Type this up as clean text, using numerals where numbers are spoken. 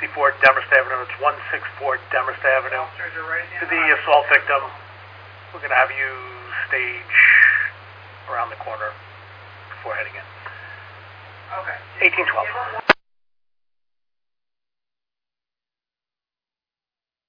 154 Demorest Avenue. It's 164 Demorest Avenue. To the assault victim, we're going to have you stage around the corner before heading in. Okay. 1812.